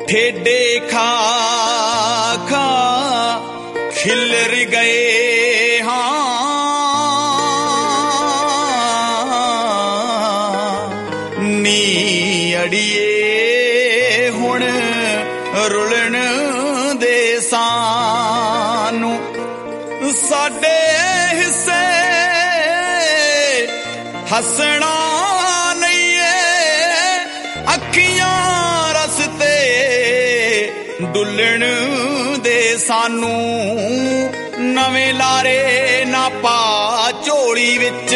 ठेडे खा खा खिलर गए हाँ नी अड़िए हुण रुलन दे सानू साडे हिस्से हसना नहीं है अखियां रस्ते डुलण दे सानू नवे लारे ना पा झोली विच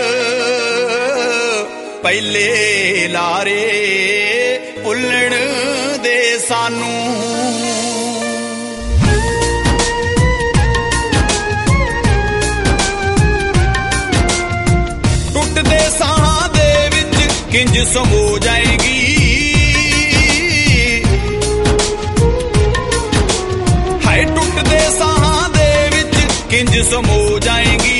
पहले लारे भुलण दे सानू टुटदे साहां दे विच किंज समो जाएगी हाय टुटदे साहां दे विच किंज समो जाएगी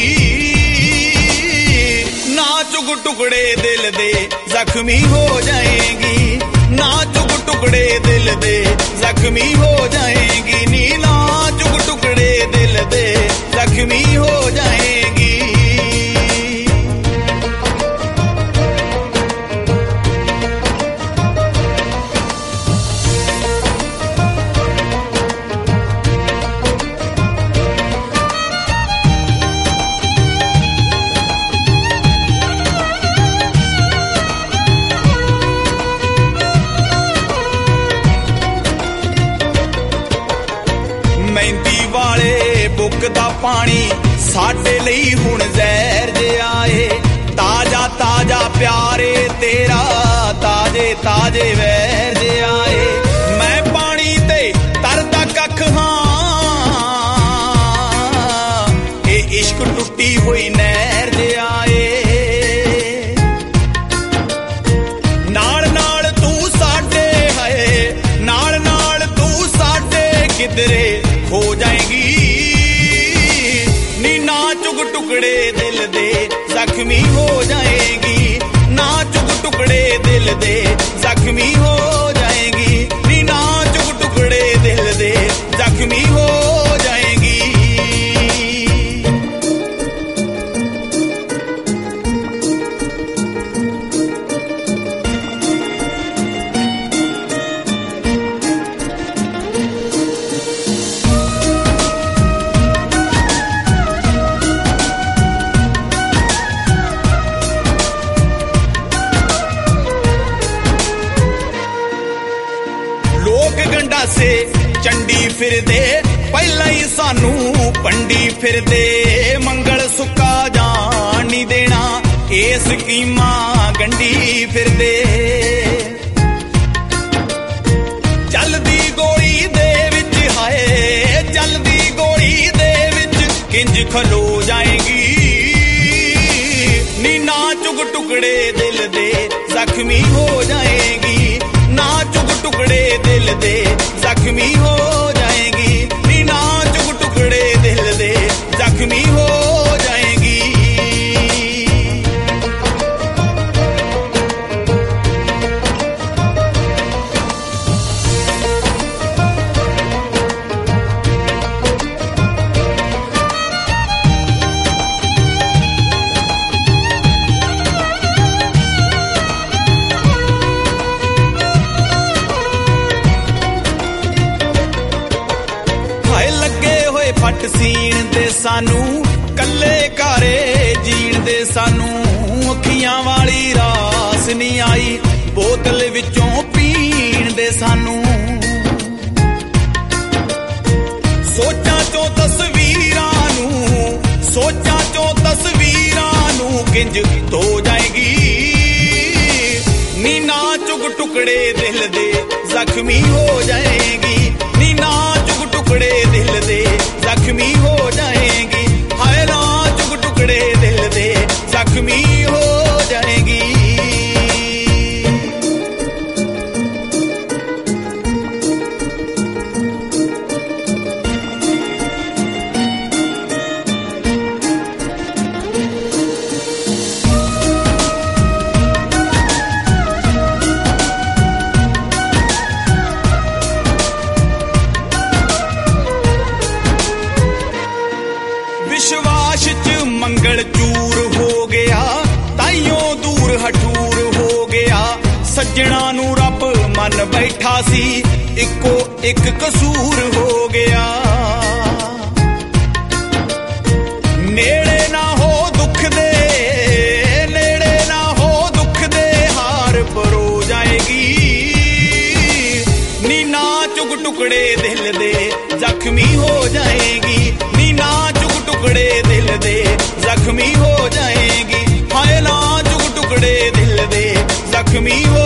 ना चुग टुकड़े दिल दे जख्मी हो जाएगी ना चुग टुकड़े दिल दे जख्मी हो जाएगी नी ना चुग टुकड़े दिल दे जख्मी हो जाएगी मेहंदी वाले बुक दा पानी साडे लई हुण जहर जे आए ताजा ताजा प्यारे तेरा ताजे ताजे वैर जे आए मैं पानी ते तरदा कख हां ए इश्क टुटी हुई नहर जे आए नाल नाल तू साडे है नाल नाल तू साडे किधरे हो जाएगी नी ना चुग टुकड़े दिल दे जख्मी हो जाएगी ना चुग टुकड़े दिल दे जख्मी हो जाएगी नी ना चुग टुकड़े दिल दे जख्मी हो जाएगी से चंडी फिर दे पहला ही सानू पंडी फिर दे मंगल सुक्का जान नहीं देना ए स्कीमा गंडी फिर दे चलदी गोली दे विच हाय चलदी गोली दे विच किंज खलो जाएगी नी ना चुग टुकड़े दिल दे जख्मी हो जाएगी ना चुग टुकड़े दिल दे जख्मी हो जाएगी नी ना चुग टुकड़े दिल दे जख्मी हो जाएगी फट सीण दे सानू कल्ले घरे जीण दे सानू अखियां वाली रास नहीं आई बोतल विचों पीण दे सानू सोचां चों तस्वीरां नू किंज धो जाएगी नी ना चुग टुकड़े दिल दे जख्मी हो जाएगी नी ना चुग टुकड़े दिल दे जख्मी हो जाएगी हाय ना चुग टुकड़े दिल दे जख्मी हो जाएगी ਚੂਰ ਹੋ ਗਿਆ, ਤਾਈਓ ਦੂਰ ਹਠੂਰ ਹੋ ਗਿਆ। ਸੱਜਣਾ ਨੂੰ ਰੱਬ ਮੰਨ ਬੈਠਾ ਸੀ, ਇੱਕੋ ਇੱਕ ਕਸੂਰ ਹੋ ਗਿਆ। ਨੇੜੇ ਨਾ ਹੋ ਦੁੱਖ ਦੇ, ਨੇੜੇ ਨਾ ਹੋ ਦੁੱਖ ਦੇ, ਹਾਰ ਪਰੋ ਜਾਏਗੀ। ਨੀ ਨਾ ਚੁਗ ਟੁਕੜੇ ਦਿਲ ਦੇ, ਜ਼ਖਮੀ ਹੋ ਜਾਏਗੀ। ਨੀ ਨਾ ਚੁਗ ਟੁਕੜੇ ਦਿਲ ਦੇ, ਜ਼ਖਮੀ ਹੋ ਜਾਏਗੀ। ਹਾਏ ਨਾ ਚੁਗ ਟੁਕੜੇ ਦਿਲ ਦੇ, ਜ਼ਖਮੀ ਹੋ